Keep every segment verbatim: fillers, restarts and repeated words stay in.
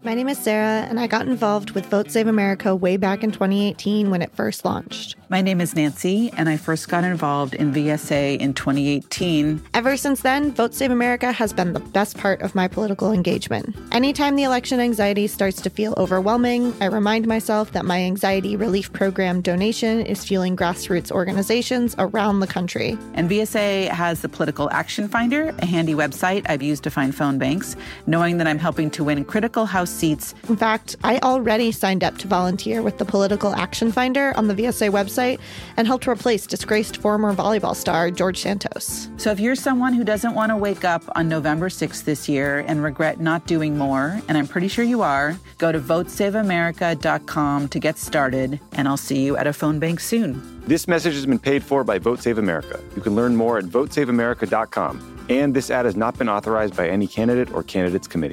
My name is Sarah, and I got involved with Vote Save America way back in twenty eighteen when it first launched. My name is Nancy, and I first got involved in V S A in twenty eighteen. Ever since then, Vote Save America has been the best part of my political engagement. Anytime the election anxiety starts to feel overwhelming, I remind myself that my anxiety relief program donation is fueling grassroots organizations around the country. And V S A has the Political Action Finder, a handy website I've used to find phone banks, knowing that I'm helping to win critical House seats. In fact, I already signed up to volunteer with the Political Action Finder on the V S A website and helped replace disgraced former volleyball star George Santos. So if you're someone who doesn't want to wake up on November sixth this year and regret not doing more, and I'm pretty sure you are, go to vote save america dot com to get started, and I'll see you at a phone bank soon. This message has been paid for by Vote Save America. You can learn more at vote save america dot com. And this ad has not been authorized by any candidate or candidates committee.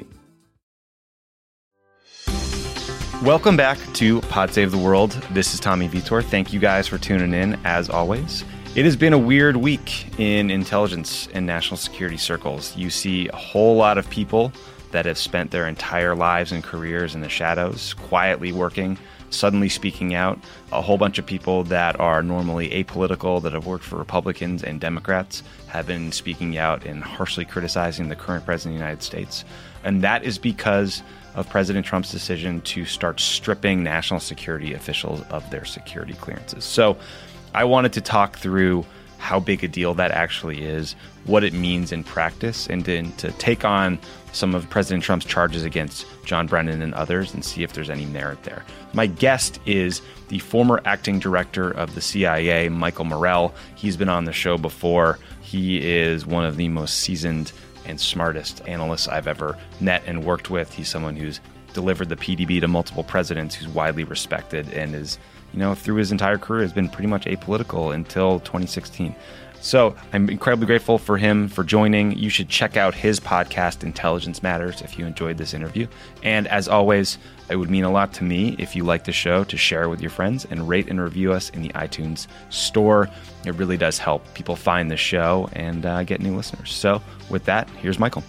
Welcome back to Pod Save the World. This is Tommy Vitor. Thank you guys for tuning in, as always. It has been a weird week in intelligence and national security circles. You see a whole lot of people that have spent their entire lives and careers in the shadows, quietly working, suddenly speaking out. A whole bunch of people that are normally apolitical, that have worked for Republicans and Democrats, have been speaking out and harshly criticizing the current president of the United States. And that is because of President Trump's decision to start stripping national security officials of their security clearances. So I wanted to talk through how big a deal that actually is, what it means in practice, and then to take on some of President Trump's charges against John Brennan and others and see if there's any merit there. My guest is the former acting director of the C I A, Michael Morell. He's been on the show before. He is one of the most seasoned and smartest analysts I've ever met and worked with. He's someone who's delivered the P D B to multiple presidents, who's widely respected, and is, you know, through his entire career has been pretty much apolitical until twenty sixteen. So I'm incredibly grateful for him for joining. You should check out his podcast, Intelligence Matters, if you enjoyed this interview. And as always, it would mean a lot to me if you like the show to share it with your friends and rate and review us in the iTunes store. It really does help people find the show and uh, get new listeners. So with that, here's Michael.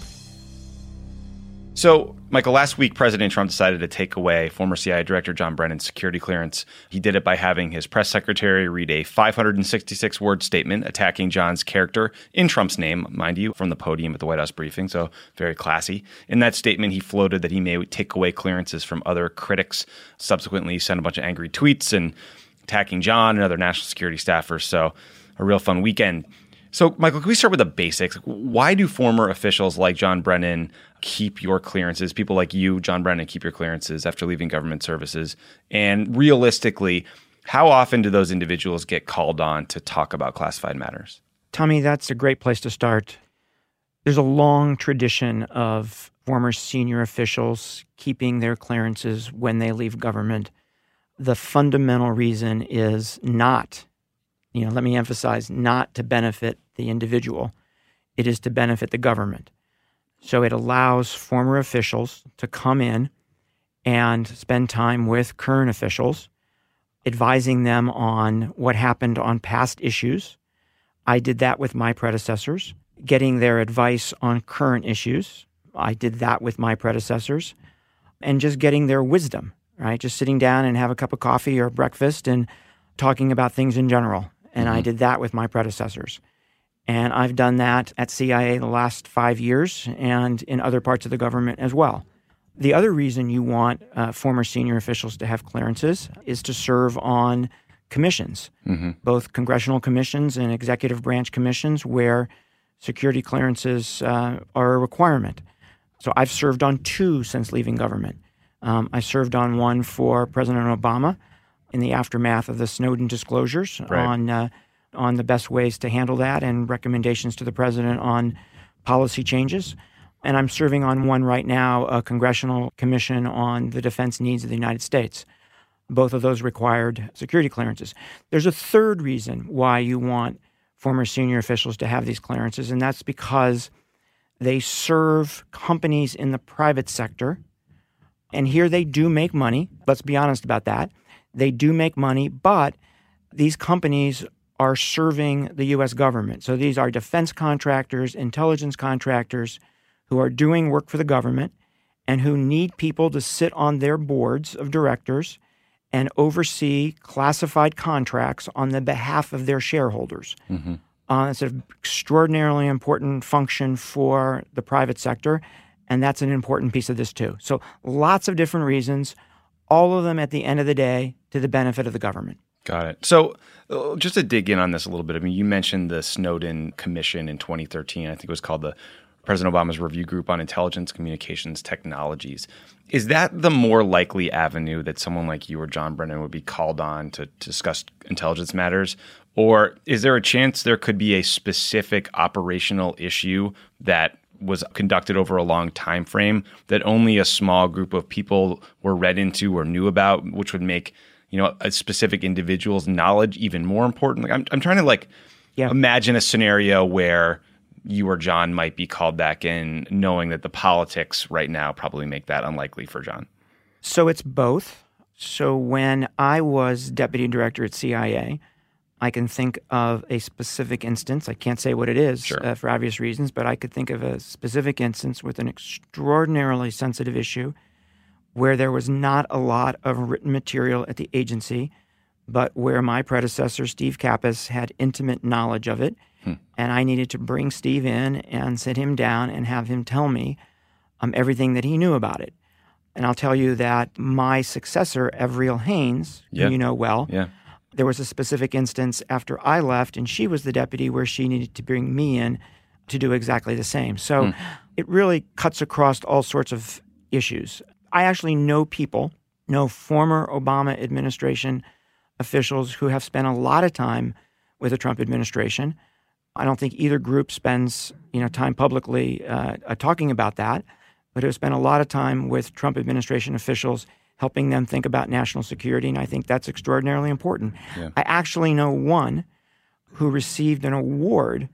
So, Michael, last week, President Trump decided to take away former C I A Director John Brennan's security clearance. He did it by having his press secretary read a five hundred sixty-six word statement attacking John's character in Trump's name, mind you, from the podium at the White House briefing, so very classy. In that statement, he floated that he may take away clearances from other critics, subsequently sent a bunch of angry tweets and attacking John and other national security staffers, so a real fun weekend. So, Michael, can we start with the basics? Why do former officials like John Brennan keep your clearances? People like you, John Brennan, keep your clearances after leaving government services. And realistically, how often do those individuals get called on to talk about classified matters? Tommy, that's a great place to start. There's a long tradition of former senior officials keeping their clearances when they leave government. The fundamental reason is not, you know, let me emphasize, not to benefit the individual. It is to benefit the government. So it allows former officials to come in and spend time with current officials, advising them on what happened on past issues. I did that with my predecessors. Getting their advice on current issues. I did that with my predecessors. And just getting their wisdom, right? Just sitting down and have a cup of coffee or breakfast and talking about things in general. And mm-hmm. I did that with my predecessors. And I've done that at C I A the last five years and in other parts of the government as well. The other reason you want uh, former senior officials to have clearances is to serve on commissions, mm-hmm. both congressional commissions and executive branch commissions where security clearances uh, are a requirement. So I've served on two since leaving government. Um, I served on one for President Obama in the aftermath of the Snowden disclosures right. on uh, on the best ways to handle that and recommendations to the president on policy changes. And I'm serving on one right now, a congressional commission on the defense needs of the United States. Both of those required security clearances. There's a third reason why you want former senior officials to have these clearances, and that's because they serve companies in the private sector. And here they do make money. Let's be honest about that. They do make money, but these companies are serving the U S government. So these are defense contractors, intelligence contractors who are doing work for the government, and who need people to sit on their boards of directors and oversee classified contracts on the behalf of their shareholders. Mm-hmm. Uh, it's an extraordinarily important function for the private sector, and that's an important piece of this too. So lots of different reasons, all of them at the end of the day to the benefit of the government. Got it. So uh, just to dig in on this a little bit, I mean, you mentioned the Snowden Commission in twenty thirteen. I think it was called the President Obama's Review Group on Intelligence Communications Technologies. Is that the more likely avenue that someone like you or John Brennan would be called on to, to discuss intelligence matters? Or is there a chance there could be a specific operational issue that was conducted over a long time frame that only a small group of people were read into or knew about, which would make, you know, a specific individual's knowledge even more important? Like I'm, I'm trying to like yeah. imagine a scenario where you or John might be called back in, knowing that the politics right now probably make that unlikely for John. So it's both. So when I was deputy director at C I A, I can think of a specific instance. I can't say what it is sure. uh, for obvious reasons, but I could think of a specific instance with an extraordinarily sensitive issue where there was not a lot of written material at the agency, but where my predecessor, Steve Kappas, had intimate knowledge of it. Hmm. And I needed to bring Steve in and sit him down and have him tell me um, everything that he knew about it. And I'll tell you that my successor, Evriel Haines, yeah. who you know well, yeah. there was a specific instance after I left and she was the deputy where she needed to bring me in to do exactly the same. So hmm. it really cuts across all sorts of issues. I actually know people, know former Obama administration officials who have spent a lot of time with the Trump administration. I don't think either group spends, you know, time publicly uh, uh, talking about that, but have spent a lot of time with Trump administration officials helping them think about national security, and I think that's extraordinarily important. Yeah. I actually know one who received an award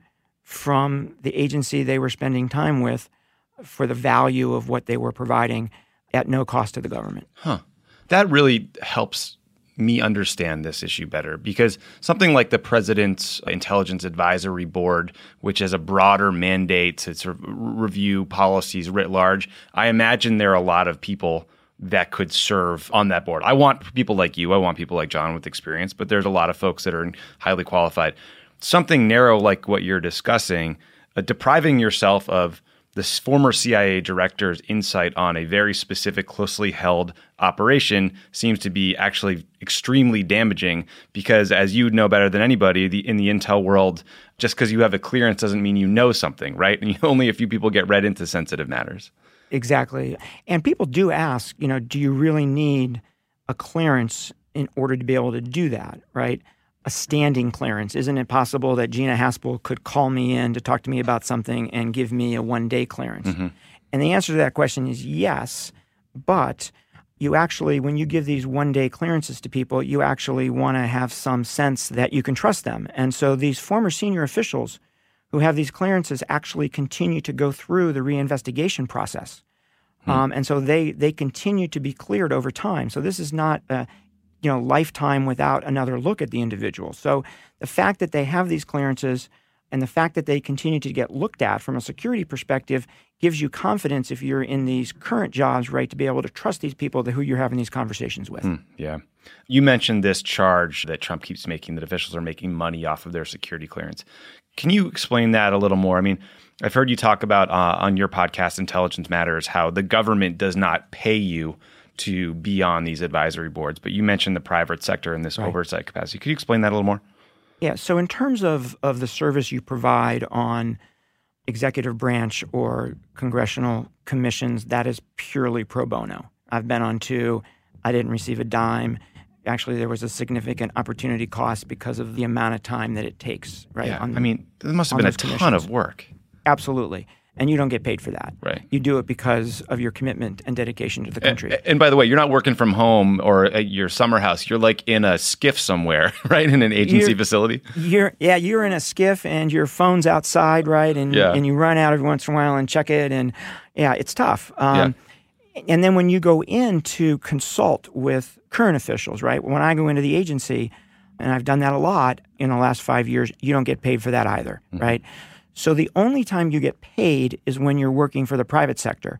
from the agency they were spending time with for the value of what they were providing at no cost to the government. Huh. That really helps me understand this issue better, because something like the President's Intelligence Advisory Board, which has a broader mandate to sort of review policies writ large, I imagine there are a lot of people that could serve on that board. I want people like you. I want people like John with experience, but there's a lot of folks that are highly qualified. Something narrow like what you're discussing, uh, depriving yourself of this former C I A director's insight on a very specific, closely held operation seems to be actually extremely damaging, because as you know better than anybody, the, in the intel world, just because you have a clearance doesn't mean you know something, right? And only a few people get read into sensitive matters. Exactly. And people do ask, you know, do you really need a clearance in order to be able to do that, right? A standing clearance. Isn't it possible that Gina Haspel could call me in to talk to me about something and give me a one-day clearance? Mm-hmm. And the answer to that question is yes, but you actually, when you give these one-day clearances to people, you actually want to have some sense that you can trust them. And so these former senior officials who have these clearances actually continue to go through the reinvestigation process. Hmm. Um, and so they they continue to be cleared over time. So this is not a you know, lifetime without another look at the individual. So the fact that they have these clearances and the fact that they continue to get looked at from a security perspective gives you confidence if you're in these current jobs, right, to be able to trust these people that who you're having these conversations with. Mm, yeah. You mentioned this charge that Trump keeps making, that officials are making money off of their security clearance. Can you explain that a little more? I mean, I've heard you talk about uh, on your podcast, Intelligence Matters, how the government does not pay you to be on these advisory boards, but you mentioned the private sector in this right. oversight capacity. Could you explain that a little more? Yeah. So in terms of, of the service you provide on executive branch or congressional commissions, that is purely pro bono. I've been on two. I didn't receive a dime. Actually, there was a significant opportunity cost because of the amount of time that it takes, right? Yeah. On, I mean, there must have been a ton of work. Absolutely. And you don't get paid for that. Right. You do it because of your commitment and dedication to the country. And, and by the way, you're not working from home or at your summer house. You're like in a skiff somewhere, right? In an agency you're, facility. You're yeah, you're in a skiff and your phone's outside, right? And yeah. and you run out every once in a while and check it. And yeah, it's tough. Um, yeah. And then when you go in to consult with current officials, right? When I go into the agency, and I've done that a lot in the last five years, you don't get paid for that either, mm-hmm. right? So the only time you get paid is when you're working for the private sector.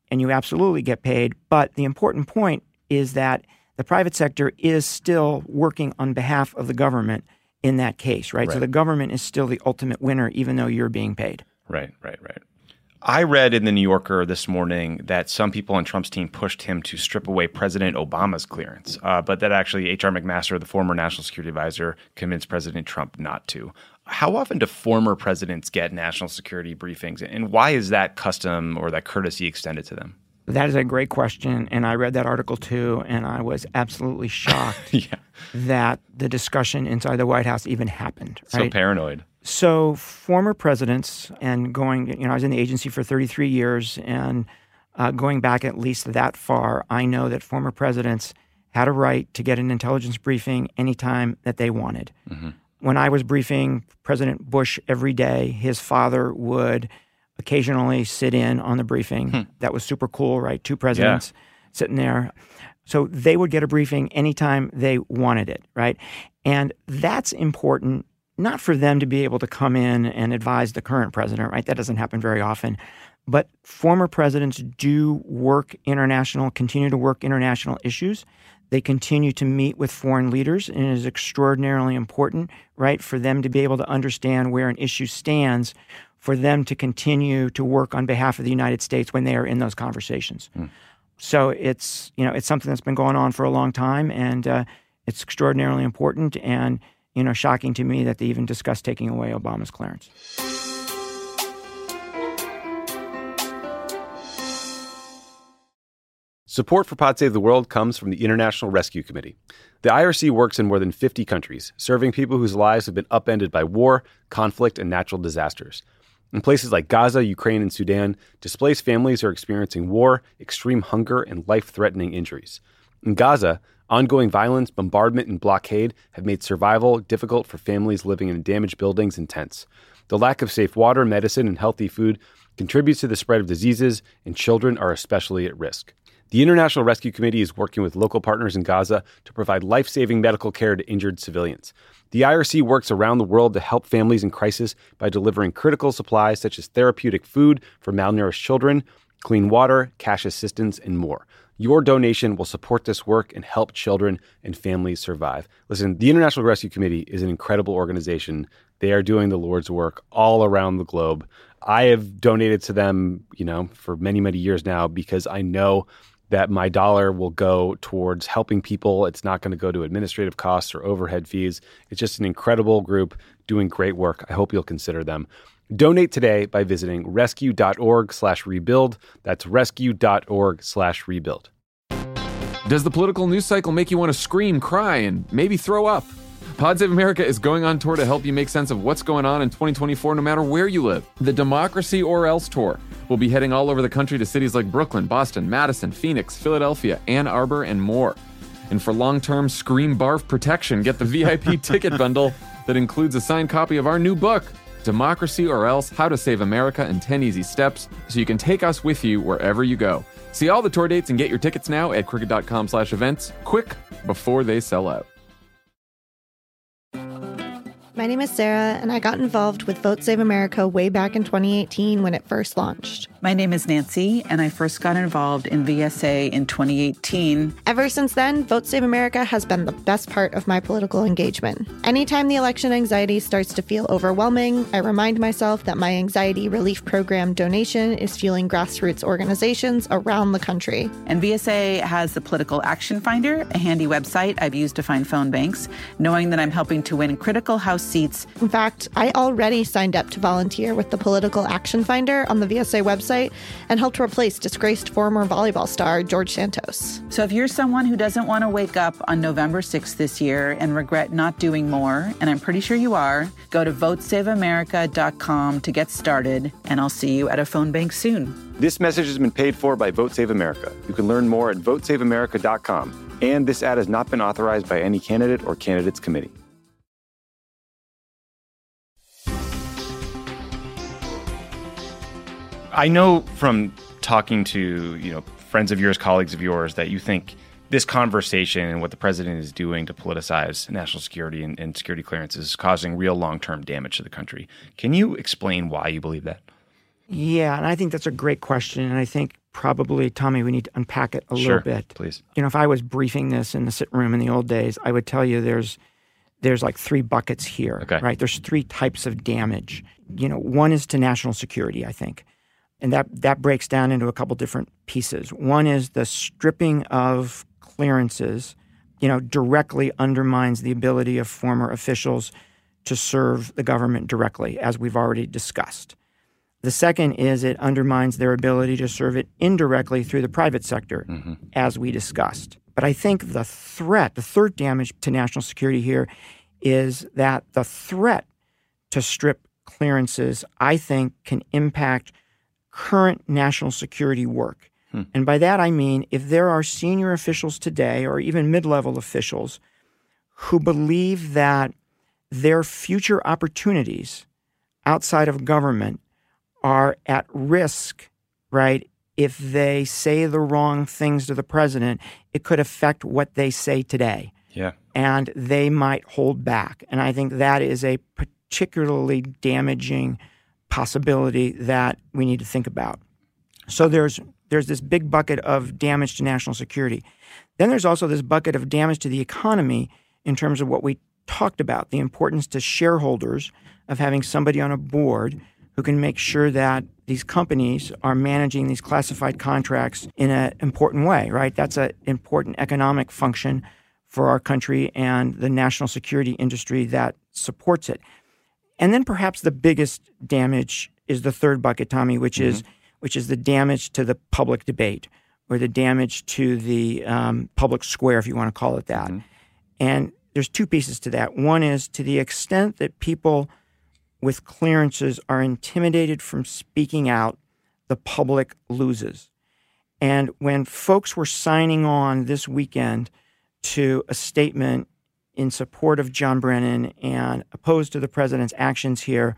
and you absolutely get paid. But the important point is that the private sector is still working on behalf of the government in that case, right? Right. So the government is still the ultimate winner, even though you're being paid. Right, right, right. I read in the New Yorker this morning that some people on Trump's team pushed him to strip away President Obama's clearance, uh, but that actually H R McMaster, the former national security advisor, convinced President Trump not to. How often do former presidents get national security briefings, and why is that custom or that courtesy extended to them? That is a great question, and I read that article too, and I was absolutely shocked yeah. that the discussion inside the White House even happened. So right? paranoid. So former presidents, and going, you know, I was in the agency for thirty-three years, and uh, going back at least that far, I know that former presidents had a right to get an intelligence briefing anytime that they wanted. Mm-hmm. When I was briefing President Bush every day, his father would occasionally sit in on the briefing. Hmm. That was super cool, right? Two presidents yeah. sitting there. So they would get a briefing anytime they wanted it, right? And that's important, not for them to be able to come in and advise the current president, right? That doesn't happen very often. But former presidents do work international, continue to work international issues. They continue to meet with foreign leaders, and it is extraordinarily important, right, for them to be able to understand where an issue stands, for them to continue to work on behalf of the United States when they are in those conversations. Mm. So it's, you know, it's something that's been going on for a long time, and uh, it's extraordinarily important and, you know, shocking to me that they even discussed taking away Obama's clearance. Support for Pod Save the World comes from the International Rescue Committee. The I R C works in more than fifty countries, serving people whose lives have been upended by war, conflict, and natural disasters. In places like Gaza, Ukraine, and Sudan, displaced families are experiencing war, extreme hunger, and life-threatening injuries. In Gaza, ongoing violence, bombardment, and blockade have made survival difficult for families living in damaged buildings and tents. The lack of safe water, medicine, and healthy food contributes to the spread of diseases, and children are especially at risk. The International Rescue Committee is working with local partners in Gaza to provide life-saving medical care to injured civilians. The I R C works around the world to help families in crisis by delivering critical supplies such as therapeutic food for malnourished children, clean water, cash assistance, and more. Your donation will support this work and help children and families survive. Listen, the International Rescue Committee is an incredible organization. They are doing the Lord's work all around the globe. I have donated to them, you know, for many, many years now because I know that my dollar will go towards helping people. It's not going to go to administrative costs or overhead fees. It's just an incredible group doing great work. I hope you'll consider them. Donate today by visiting rescue.org slash rebuild. That's rescue.org slash rebuild. Does the political news cycle make you want to scream, cry, and maybe throw up? Pod Save America is going on tour to help you make sense of what's going on in twenty twenty-four no matter where you live. The Democracy or Else Tour. We'll be heading all over the country to cities like Brooklyn, Boston, Madison, Phoenix, Philadelphia, Ann Arbor, and more. And for long-term scream barf protection, get the V I P ticket bundle that includes a signed copy of our new book, Democracy or Else, How to Save America in ten Easy Steps, so you can take us with you wherever you go. See all the tour dates and get your tickets now at crooked.com slash events. Quick, before they sell out. My name is Sarah, and I got involved with Vote Save America way back in twenty eighteen when it first launched. My name is Nancy, and I first got involved in V S A in twenty eighteen. Ever since then, Vote Save America has been the best part of my political engagement. Anytime the election anxiety starts to feel overwhelming, I remind myself that my anxiety relief program donation is fueling grassroots organizations around the country. And V S A has the Political Action Finder, a handy website I've used to find phone banks, knowing that I'm helping to win critical House seats. In fact, I already signed up to volunteer with the Political Action Finder on the V S A website and helped replace disgraced former volleyball star George Santos. So if you're someone who doesn't want to wake up on November sixth this year and regret not doing more, and I'm pretty sure you are, go to vote save america dot com to get started, and I'll see you at a phone bank soon. This message has been paid for by Vote Save America. You can learn more at vote save america dot com. And this ad has not been authorized by any candidate or candidates committee. I know from talking to, you know, friends of yours, colleagues of yours, that you think this conversation and what the president is doing to politicize national security and, and security clearances is causing real long-term damage to the country. Can you explain why you believe that? Yeah, and I think that's a great question. And I think probably, Tommy, we need to unpack it a Sure, little bit. Please. You know, if I was briefing this in the sit room in the old days, I would tell you there's there's like three buckets here, Okay. right? There's three types of damage. You know, one is to national security, I think. And that, that breaks down into a couple different pieces. One is the stripping of clearances, you know, directly undermines the ability of former officials to serve the government directly, as we've already discussed. The second is it undermines their ability to serve it indirectly through the private sector, mm-hmm. as we discussed. But I think the threat, the third damage to national security here is that the threat to strip clearances, I think, can impact current national security work. Hmm. And by that I mean if there are senior officials today or even mid-level officials who believe that their future opportunities outside of government are at risk, right? If they say the wrong things to the president, it could affect what they say today. Yeah. And they might hold back. And I think that is a particularly damaging possibility that we need to think about. So there's there's this big bucket of damage to national security. Then there's also this bucket of damage to the economy in terms of what we talked about, the importance to shareholders of having somebody on a board who can make sure that these companies are managing these classified contracts in an important way, right? That's an important economic function for our country and the national security industry that supports it. And then perhaps the biggest damage is the third bucket, Tommy, which mm-hmm. is which is the damage to the public debate or the damage to the um, public square, if you want to call it that. Mm-hmm. And there's two pieces to that. One is to the extent that people with clearances are intimidated from speaking out, the public loses. And when folks were signing on this weekend to a statement in support of John Brennan and opposed to the president's actions here,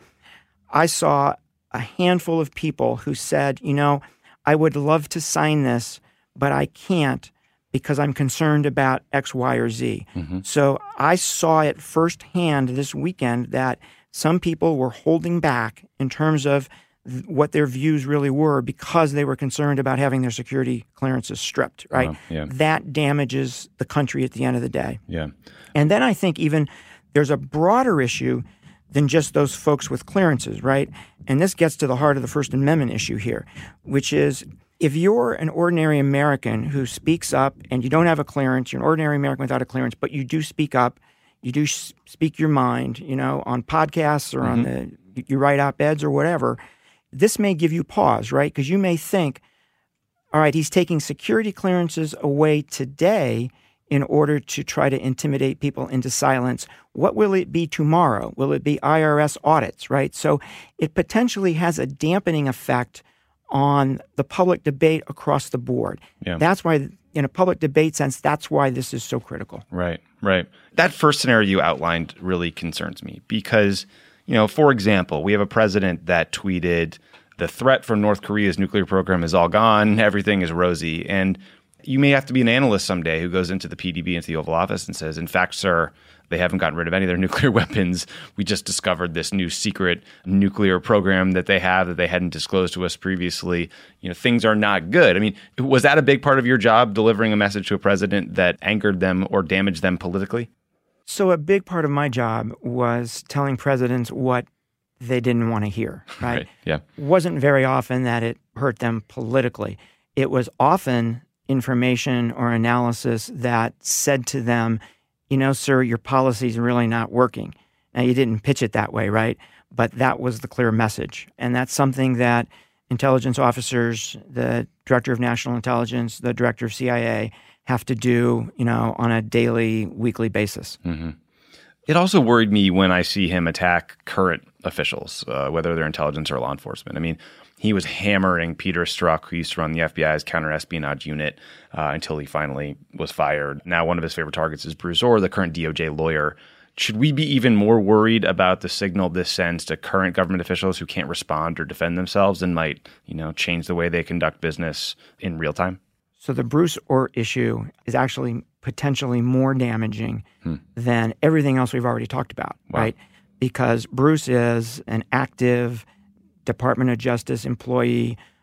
I saw a handful of people who said, you know, I would love to sign this, but I can't because I'm concerned about X, Y, or Z. Mm-hmm. So I saw it firsthand this weekend that some people were holding back in terms of th- what their views really were because they were concerned about having their security clearances stripped, right? Uh, yeah. That damages the country at the end of the day. Yeah. And then I think even there's a broader issue than just those folks with clearances, right? And this gets to the heart of the First Amendment issue here, which is if you're an ordinary American who speaks up and you don't have a clearance, you're an ordinary American without a clearance, but you do speak up, you do speak your mind, you know, on podcasts or mm-hmm. on the, you write op-eds or whatever, this may give you pause, right? Because you may think, all right, he's taking security clearances away today in order to try to intimidate people into silence. What will it be tomorrow? Will it be I R S audits, right? So it potentially has a dampening effect on the public debate across the board. Yeah. That's why, in a public debate sense, that's why this is so critical. Right, right. That first scenario you outlined really concerns me because, you know, for example, we have a president that tweeted, the threat from North Korea's nuclear program is all gone, everything is rosy. And you may have to be an analyst someday who goes into the P D B, into the Oval Office and says, in fact, sir, they haven't gotten rid of any of their nuclear weapons. We just discovered this new secret nuclear program that they have that they hadn't disclosed to us previously. You know, things are not good. I mean, was that a big part of your job, delivering a message to a president that angered them or damaged them politically? So a big part of my job was telling presidents what they didn't want to hear, right? Right. Yeah. It wasn't very often that it hurt them politically. It was often information or analysis that said to them, you know, sir, your policy's really not working. Now, you didn't pitch it that way, right? But that was the clear message. And that's something that intelligence officers, the director of national intelligence, the director of C I A have to do, you know, on a daily, weekly basis. Mm-hmm. It also worried me when I see him attack current officials, uh, whether they're intelligence or law enforcement. I mean, he was hammering Peter Strzok, who used to run the F B I's counterespionage unit, uh, until he finally was fired. Now one of his favorite targets is Bruce Ohr, the current D O J lawyer. Should we be even more worried about the signal this sends to current government officials who can't respond or defend themselves and might, you know, change the way they conduct business in real time? So the Bruce Ohr issue is actually potentially more damaging hmm. than everything else we've already talked about, wow. right? Because Bruce is an active Department of Justice employee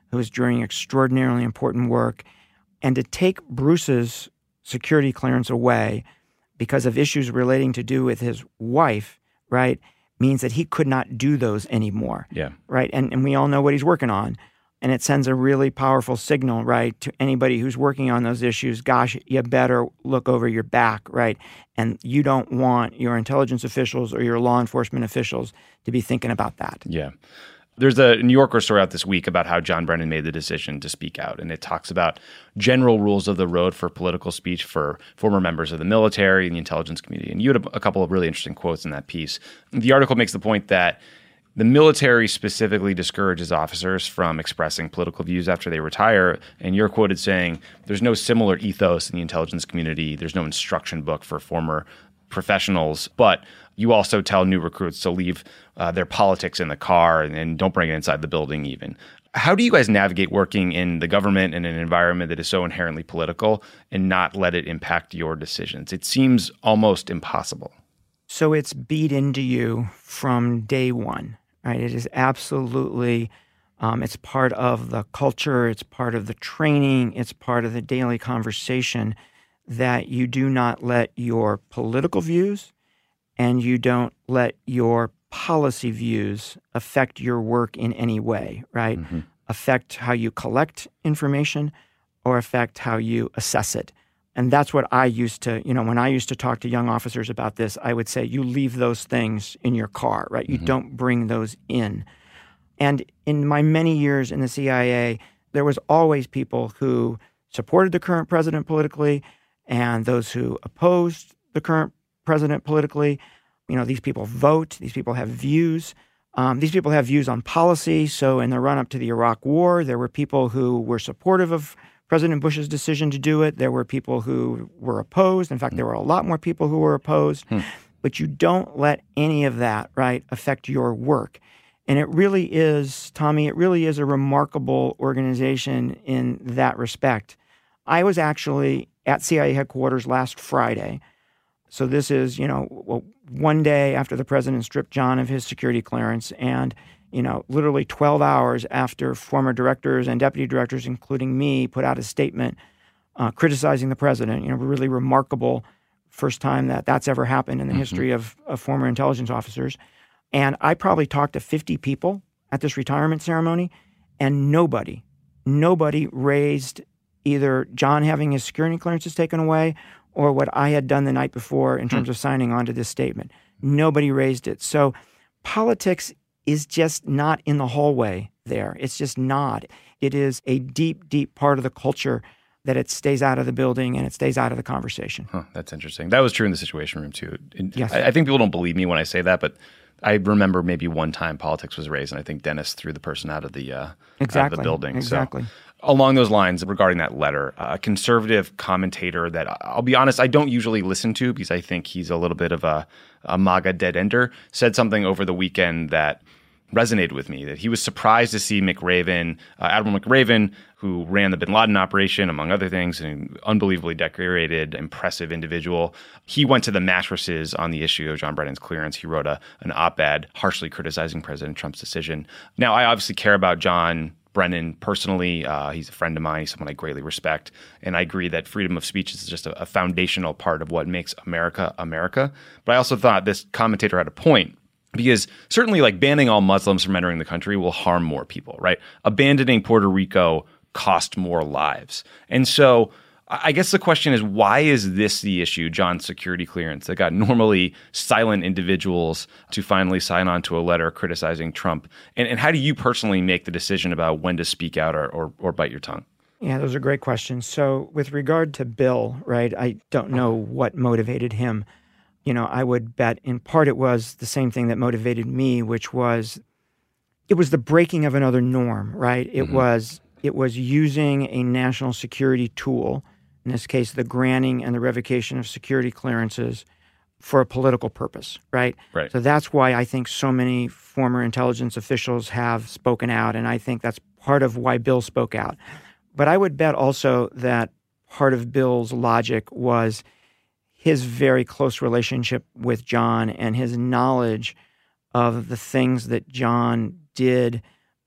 who is doing extraordinarily important work. And to take Bruce's security clearance away because of issues relating to do with his wife, right, means that he could not do those anymore. Yeah. Right? And and we all know what he's working on. And it sends a really powerful signal, right, to anybody who's working on those issues. Gosh, you better look over your back, right? And you don't want your intelligence officials or your law enforcement officials to be thinking about that. Yeah. There's a New Yorker story out this week about how John Brennan made the decision to speak out. And it talks about general rules of the road for political speech for former members of the military and the intelligence community. And you had a, a couple of really interesting quotes in that piece. The article makes the point that the military specifically discourages officers from expressing political views after they retire. And you're quoted saying, there's no similar ethos in the intelligence community. There's no instruction book for former professionals. But you also tell new recruits to leave uh, their politics in the car and, and don't bring it inside the building even. How do you guys navigate working in the government in an environment that is so inherently political and not let it impact your decisions? It seems almost impossible. So it's beat into you from day one, right? It is absolutely, um, it's part of the culture, it's part of the training, it's part of the daily conversation that you do not let your political views and you don't let your policy views affect your work in any way, right? Mm-hmm. Affect how you collect information or affect how you assess it. And that's what I used to, you know, when I used to talk to young officers about this, I would say, you leave those things in your car, right? You mm-hmm. don't bring those in. And in my many years in the C I A, there was always people who supported the current president politically and those who opposed the current president politically. You know, these people vote, these people have views. Um, these people have views on policy. So in the run-up to the Iraq War, there were people who were supportive of President Bush's decision to do it. There were people who were opposed. In fact, there were a lot more people who were opposed. Hmm. But you don't let any of that, right, affect your work. And it really is, Tommy, it really is a remarkable organization in that respect. I was actually at C I A headquarters last Friday. So this is, you know, one day after the president stripped John of his security clearance and, you know, literally twelve hours after former directors and deputy directors, including me, put out a statement uh, criticizing the president. You know, really remarkable first time that that's ever happened in the mm-hmm. history of, of former intelligence officers. And I probably talked to fifty people at this retirement ceremony, and nobody, nobody raised either John having his security clearances taken away or what I had done the night before in terms mm. of signing on to this statement. Nobody raised it. So politics is just not in the hallway there. It's just not. It is a deep, deep part of the culture that it stays out of the building and it stays out of the conversation. Huh, that's interesting. That was true in the Situation Room, too. Yes. I, I think people don't believe me when I say that, but I remember maybe one time politics was raised, and I think Dennis threw the person out of the, uh, exactly. out of the building. Exactly. So, along those lines, regarding that letter, a conservative commentator that I'll be honest, I don't usually listen to because I think he's a little bit of a, a MAGA dead-ender, said something over the weekend that resonated with me, that he was surprised to see McRaven, uh, Admiral McRaven, who ran the bin Laden operation, among other things, an unbelievably decorated, impressive individual. He went to the mattresses on the issue of John Brennan's clearance. He wrote a, an op-ed harshly criticizing President Trump's decision. Now, I obviously care about John Brennan personally. Uh, he's a friend of mine. He's someone I greatly respect. And I agree that freedom of speech is just a, a foundational part of what makes America America. But I also thought this commentator had a point, because certainly like banning all Muslims from entering the country will harm more people, right? Abandoning Puerto Rico cost more lives. And so I guess the question is, why is this the issue, John's security clearance, that got normally silent individuals to finally sign on to a letter criticizing Trump? And, and how do you personally make the decision about when to speak out or, or, or bite your tongue? Yeah, those are great questions. So with regard to Bill, right, I don't know what motivated him. You know, I would bet in part it was the same thing that motivated me, which was, it was the breaking of another norm, right? It mm-hmm. was it was using a national security tool, in this case, the granting and the revocation of security clearances, for a political purpose, right? Right. So that's why I think so many former intelligence officials have spoken out, and I think that's part of why Bill spoke out. But I would bet also that part of Bill's logic was his very close relationship with John and his knowledge of the things that John did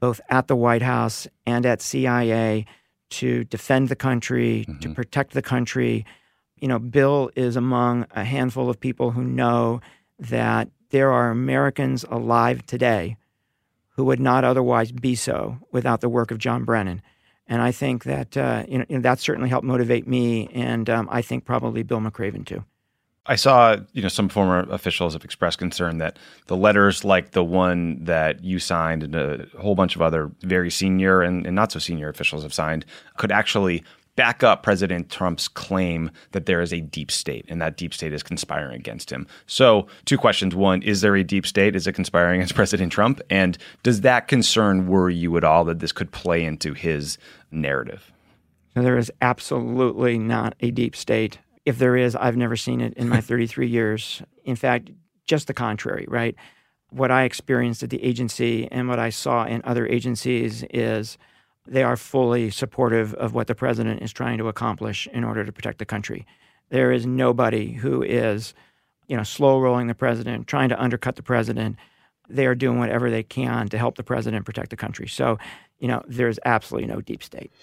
both at the White House and at C I A, to defend the country, Mm-hmm. to protect the country. You know, Bill is among a handful of people who know that there are Americans alive today who would not otherwise be so without the work of John Brennan. And I think that uh, you know, that certainly helped motivate me, and um, I think probably Bill McRaven too. I saw, you know, some former officials have expressed concern that the letters like the one that you signed and a whole bunch of other very senior and, and not so senior officials have signed could actually back up President Trump's claim that there is a deep state and that deep state is conspiring against him. So two questions. One, is there a deep state? Is it conspiring against President Trump? And does that concern worry you at all that this could play into his narrative? So there is absolutely not a deep state. If there is, I've never seen it in my thirty-three years. In fact, just the contrary, right? What I experienced at the agency and what I saw in other agencies is they are fully supportive of what the president is trying to accomplish in order to protect the country. There is nobody who is, you know, slow rolling the president, trying to undercut the president. They are doing whatever they can to help the president protect the country. So, you know, there's absolutely no deep state.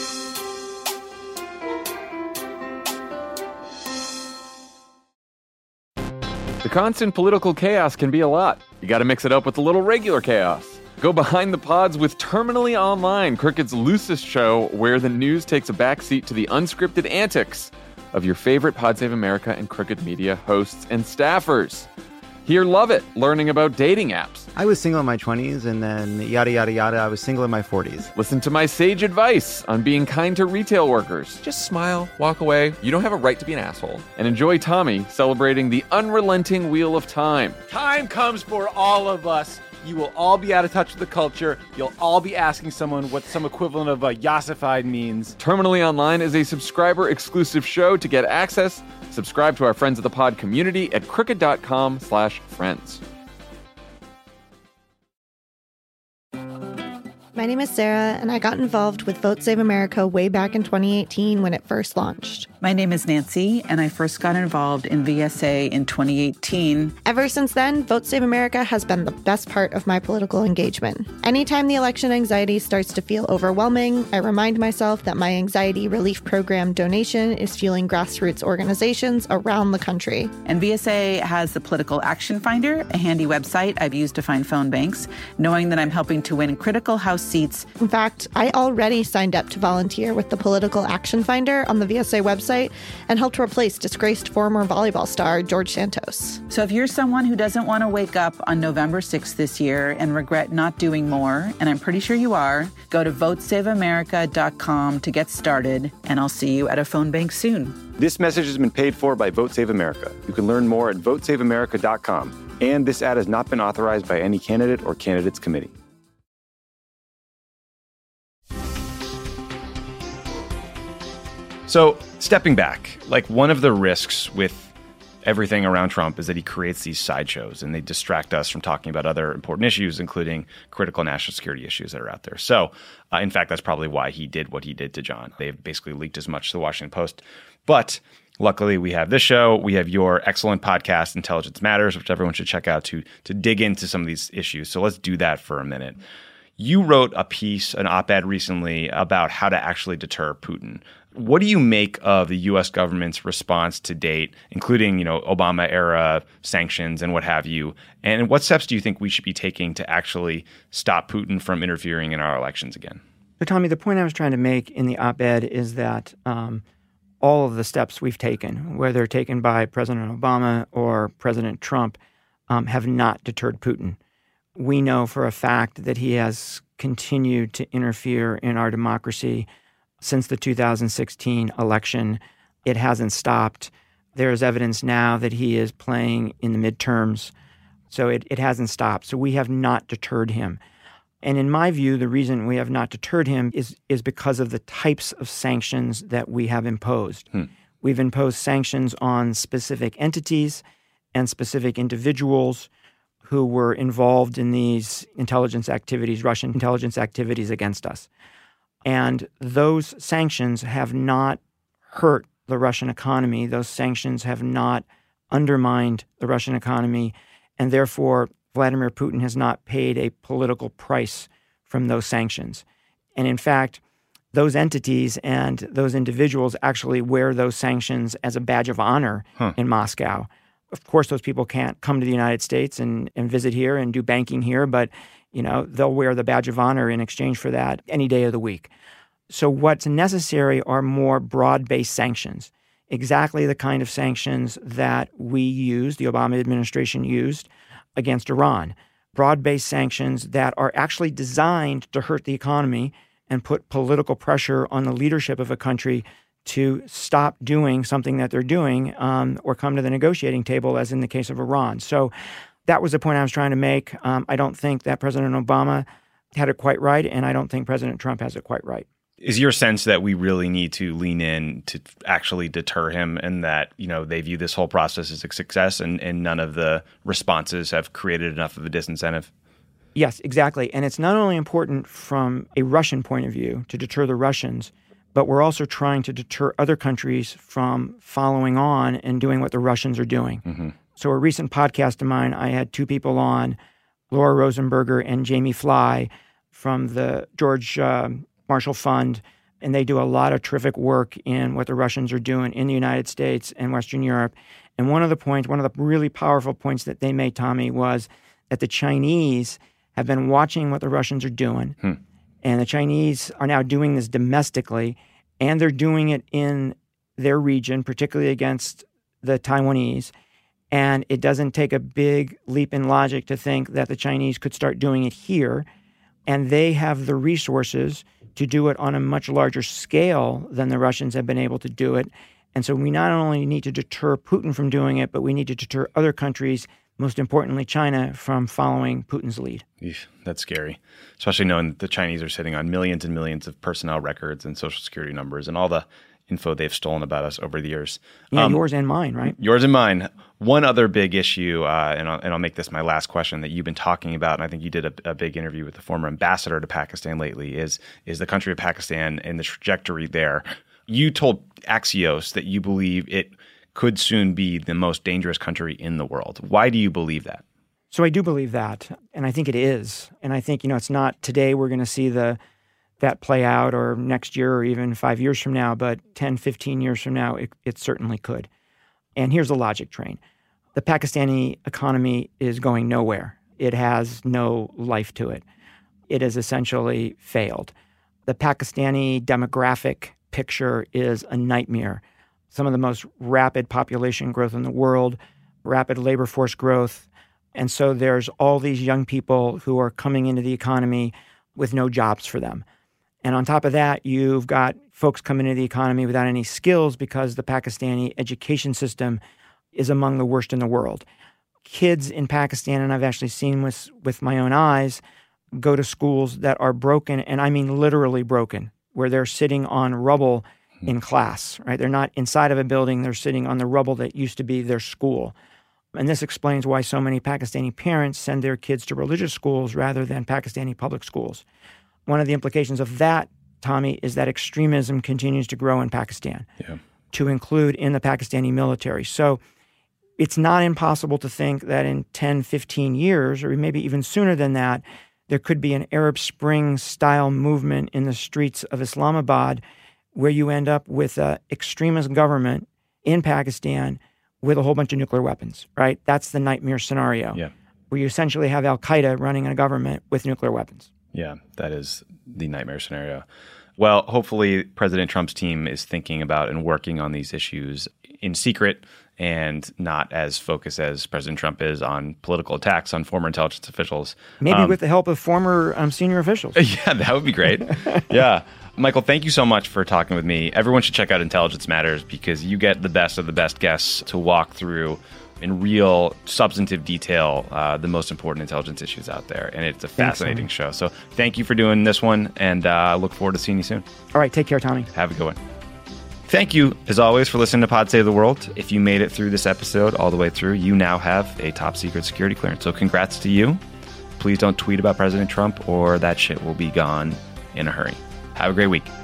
The constant political chaos can be a lot. You got to mix it up with a little regular chaos. Go behind the pods with Terminally Online, Crooked's loosest show where the news takes a backseat to the unscripted antics of your favorite Pod Save America and Crooked Media hosts and staffers. Hear Love It, learning about dating apps. I was single in my twenties, and then yada, yada, yada, I was single in my forties. Listen to my sage advice on being kind to retail workers. Just smile, walk away. You don't have a right to be an asshole. And enjoy Tommy celebrating the unrelenting wheel of time. Time comes for all of us. You will all be out of touch with the culture. You'll all be asking someone what some equivalent of a yassified means. Terminally Online is a subscriber-exclusive show. To get access, subscribe to our Friends of the Pod community at crooked.com slash friends. My name is Sarah, and I got involved with Vote Save America way back in twenty eighteen when it first launched. My name is Nancy, and I first got involved in V S A in twenty eighteen. Ever since then, Vote Save America has been the best part of my political engagement. Anytime the election anxiety starts to feel overwhelming, I remind myself that my anxiety relief program donation is fueling grassroots organizations around the country. And V S A has the Political Action Finder, a handy website I've used to find phone banks, knowing that I'm helping to win critical House seats. In fact, I already signed up to volunteer with the Political Action Finder on the V S A website and helped replace disgraced former volleyball star George Santos. So if you're someone who doesn't want to wake up on November sixth this year and regret not doing more, and I'm pretty sure you are, go to vote save america dot com to get started, and I'll see you at a phone bank soon. This message has been paid for by Vote Save America. You can learn more at vote save america dot com. And this ad has not been authorized by any candidate or candidates committee. So, stepping back, like one of the risks with everything around Trump is that he creates these sideshows and they distract us from talking about other important issues, including critical national security issues that are out there. So, uh, in fact, that's probably why he did what he did to John. They've basically leaked as much to the Washington Post. But luckily, we have this show. We have your excellent podcast, Intelligence Matters, which everyone should check out to, to dig into some of these issues. So let's do that for a minute. You wrote a piece, an op-ed recently about how to actually deter Putin. What do you make of the U S government's response to date, including, you know, Obama-era sanctions and what have you? And what steps do you think we should be taking to actually stop Putin from interfering in our elections again? So, Tommy, the point I was trying to make in the op-ed is that um, all of the steps we've taken, whether taken by President Obama or President Trump, um, have not deterred Putin. We know for a fact that he has continued to interfere in our democracy since the two thousand sixteen election. It hasn't stopped. There's evidence now that he is playing in the midterms. So it, it hasn't stopped. So we have not deterred him. And in my view, the reason we have not deterred him is, is because of the types of sanctions that we have imposed. Hmm. We've imposed sanctions on specific entities and specific individuals who were involved in these intelligence activities, Russian intelligence activities against us. And those sanctions have not hurt the Russian economy. Those sanctions have not undermined the Russian economy. And therefore, Vladimir Putin has not paid a political price from those sanctions. And in fact, those entities and those individuals actually wear those sanctions as a badge of honor huh. in Moscow. Of course, those people can't come to the United States and, and visit here and do banking here, but you know, they'll wear the badge of honor in exchange for that any day of the week. So what's necessary are more broad-based sanctions, exactly the kind of sanctions that we used, the Obama administration used, against Iran. Broad-based sanctions that are actually designed to hurt the economy and put political pressure on the leadership of a country to stop doing something that they're doing um, or come to the negotiating table, as in the case of Iran. So that was the point I was trying to make. Um, I don't think that President Obama had it quite right, and I don't think President Trump has it quite right. Is your sense that we really need to lean in to actually deter him, and that, you know, they view this whole process as a success and, and none of the responses have created enough of a disincentive? Yes, exactly. And it's not only important from a Russian point of view to deter the Russians, but we're also trying to deter other countries from following on and doing what the Russians are doing. Mm-hmm. So a recent podcast of mine, I had two people on, Laura Rosenberger and Jamie Fly from the George uh, Marshall Fund, and they do a lot of terrific work in what the Russians are doing in the United States and Western Europe. And one of the points, one of the really powerful points that they made, Tommy, was that the Chinese have been watching what the Russians are doing. Hmm. And the Chinese are now doing this domestically, and they're doing it in their region, particularly against the Taiwanese. And it doesn't take a big leap in logic to think that the Chinese could start doing it here. And they have the resources to do it on a much larger scale than the Russians have been able to do it. And so we not only need to deter Putin from doing it, but we need to deter other countries, most importantly China, from following Putin's lead. Eesh, that's scary, especially knowing that the Chinese are sitting on millions and millions of personnel records and social security numbers and all the info they've stolen about us over the years. Yeah, um, yours and mine, right? Yours and mine. One other big issue, uh, and, I'll, and I'll make this my last question, that you've been talking about, and I think you did a, a big interview with the former ambassador to Pakistan lately, is, is the country of Pakistan and the trajectory there. You told Axios that you believe it could soon be the most dangerous country in the world. Why do you believe that? So I do believe that, and I think it is. And I think, you know, it's not today we're going to see the that play out, or next year, or even five years from now, but ten, fifteen years from now, it, it certainly could. And here's the logic train. The Pakistani economy is going nowhere. It has no life to it. It has essentially failed. The Pakistani demographic picture is a nightmare. Some of the most rapid population growth in the world, rapid labor force growth. And so there's all these young people who are coming into the economy with no jobs for them. And on top of that, you've got folks coming into the economy without any skills because the Pakistani education system is among the worst in the world. Kids in Pakistan, and I've actually seen with, with my own eyes, go to schools that are broken, and I mean literally broken, where they're sitting on rubble in class, right? They're not inside of a building, they're sitting on the rubble that used to be their school. And this explains why so many Pakistani parents send their kids to religious schools rather than Pakistani public schools. One of the implications of that, Tommy, is that extremism continues to grow in Pakistan, yeah. to include in the Pakistani military. So it's not impossible to think that in ten, fifteen years, or maybe even sooner than that, there could be an Arab Spring-style movement in the streets of Islamabad where you end up with an extremist government in Pakistan with a whole bunch of nuclear weapons, right? That's the nightmare scenario, yeah. where you essentially have Al-Qaeda running a government with nuclear weapons. Yeah, that is the nightmare scenario. Well, hopefully President Trump's team is thinking about and working on these issues in secret and not as focused as President Trump is on political attacks on former intelligence officials. Maybe um, with the help of former um, senior officials. Yeah, that would be great. Yeah. Michael, thank you so much for talking with me. Everyone should check out Intelligence Matters because you get the best of the best guests to walk through in real substantive detail uh, the most important intelligence issues out there. And it's a fascinating Thanks, show. So thank you for doing this one, and I uh, look forward to seeing you soon. All right, take care, Tommy. Have a good one. Thank you, as always, for listening to Pod Save the World. If you made it through this episode all the way through, you now have a top secret security clearance. So congrats to you. Please don't tweet about President Trump or that shit will be gone in a hurry. Have a great week.